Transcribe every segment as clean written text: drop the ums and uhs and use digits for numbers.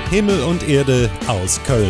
Himmel und Erde aus Köln.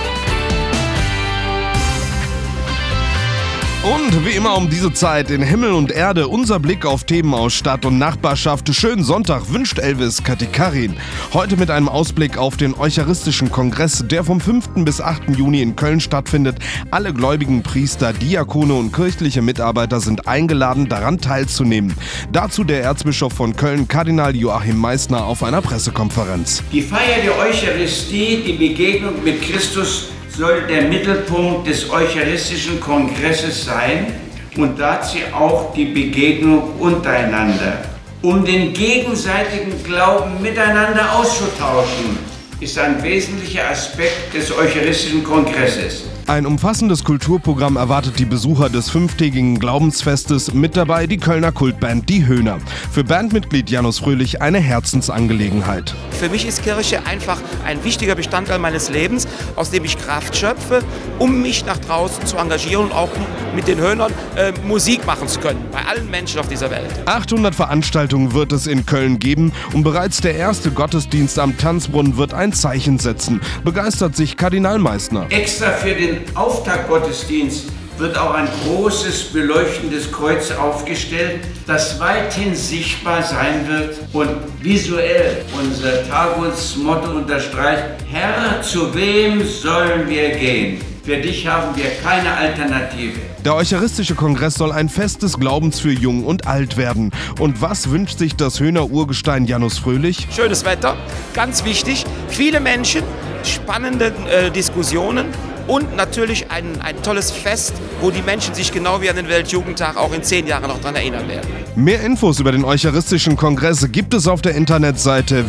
Und wie immer um diese Zeit in Himmel und Erde unser Blick auf Themen aus Stadt und Nachbarschaft. Schönen Sonntag wünscht Elvis Katikarin. Heute mit einem Ausblick auf den Eucharistischen Kongress, der vom 5. bis 8. Juni in Köln stattfindet. Alle gläubigen Priester, Diakone und kirchliche Mitarbeiter sind eingeladen, daran teilzunehmen. Dazu der Erzbischof von Köln, Kardinal Joachim Meissner, auf einer Pressekonferenz. Die Feier der Eucharistie, die Begegnung mit Christus, soll der Mittelpunkt des Eucharistischen Kongresses sein und dazu auch die Begegnung untereinander. Um den gegenseitigen Glauben miteinander auszutauschen, ist ein wesentlicher Aspekt des Eucharistischen Kongresses. Ein umfassendes Kulturprogramm erwartet die Besucher des 5-tägigen Glaubensfestes, mit dabei die Kölner Kultband Die Höhner. Für Bandmitglied Janus Fröhlich eine Herzensangelegenheit. Für mich ist Kirche einfach ein wichtiger Bestandteil meines Lebens, aus dem ich Kraft schöpfe, um mich nach draußen zu engagieren und auch mit den Höhnern Musik machen zu können, bei allen Menschen auf dieser Welt. 800 Veranstaltungen wird es in Köln geben und bereits der erste Gottesdienst am Tanzbrunnen wird ein Zeichen setzen, begeistert sich Kardinal Meissner. Extra für den Auftaktgottesdienst wird auch ein großes beleuchtendes Kreuz aufgestellt, das weithin sichtbar sein wird und visuell unser Tagesmotto unterstreicht: Herr, zu wem sollen wir gehen? Für dich haben wir keine Alternative. Der Eucharistische Kongress soll ein Fest des Glaubens für Jung und Alt werden. Und was wünscht sich das Höhner Urgestein Janus Fröhlich? Schönes Wetter, ganz wichtig, viele Menschen, spannende Diskussionen und natürlich ein tolles Fest, wo die Menschen sich genau wie an den Weltjugendtag auch in 10 Jahren noch daran erinnern werden. Mehr Infos über den Eucharistischen Kongress gibt es auf der Internetseite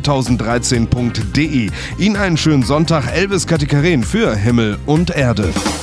www.eucharistie2013.de. Ihnen einen schönen Sonntag, Elvis Katikarin für Himmel und Erde.